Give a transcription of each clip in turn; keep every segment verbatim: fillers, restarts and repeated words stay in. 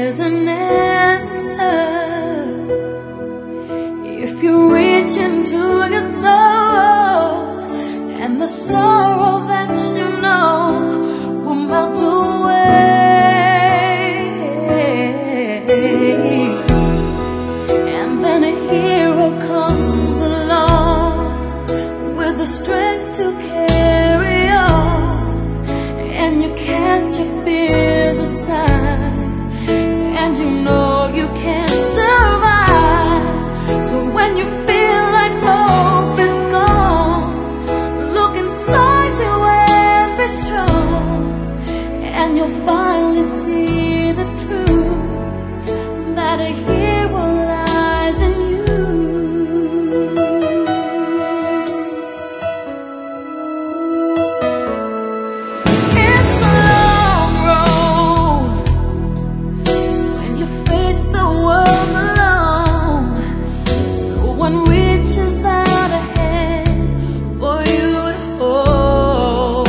is an answer. If you reach into your soul, and the sorrow that you know will melt away, and then a hero comes along with the strength to carry on, and you cast your fears aside, and you know you can't survive. So when you feel like hope is gone, look inside you and be strong, and you'll finally see the truth, that a hero lies in you. It's a long road when you face the world alone. No one reaches out a hand for you to hold.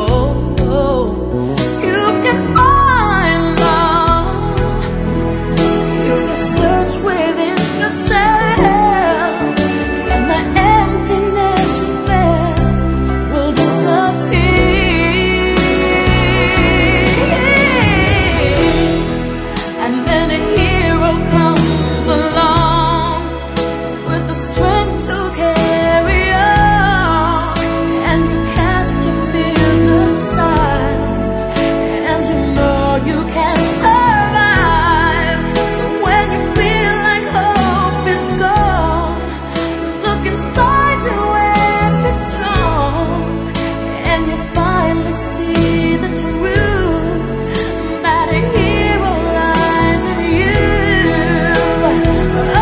You can find love, you can search within yourself, and the emptiness you felt will disappear. And then a hero comes along with the strength to carry on, and you cast your fears aside, and you know you can't survive. So when you feel like hope is gone, look inside you and be strong, and you finally see the truth, that a hero lies in you. Oh,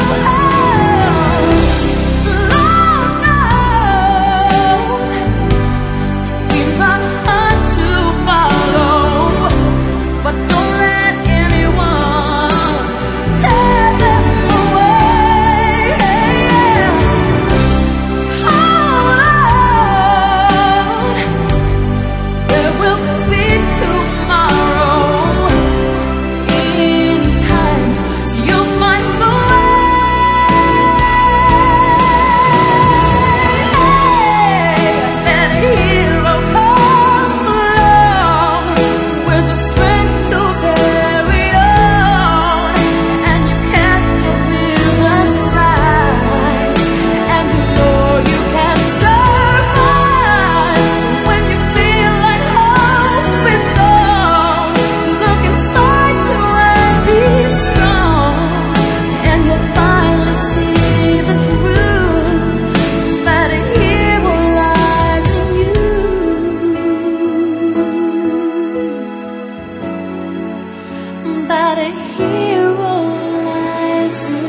Lord knows dreams are hard to follow, but don't let anyone tear them away. Hold on, there will be tomorrow. In time, you'll find the way. That a hero comes along with the strength to carry on, and you cast your fears aside, and you know you can survive. So when you feel like hope is gone, look inside you and be strong, and you'll finally see the truth, that a hero lies in you, that a hero lies in you.